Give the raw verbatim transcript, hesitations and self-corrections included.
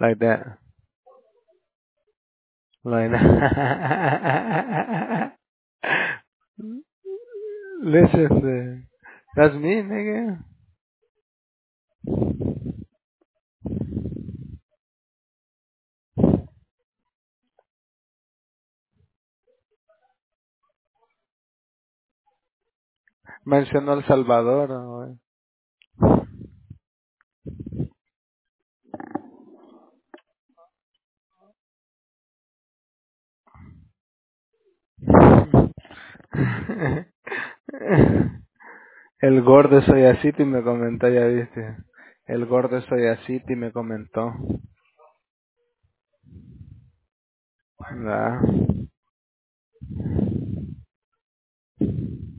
Like that. Like that. Listen, to- that's me, nigga. Mencionó El Salvador, güey. El gordo soy así y me comentó, ya viste. El gordo soy así y me comentó. ¿Verdad?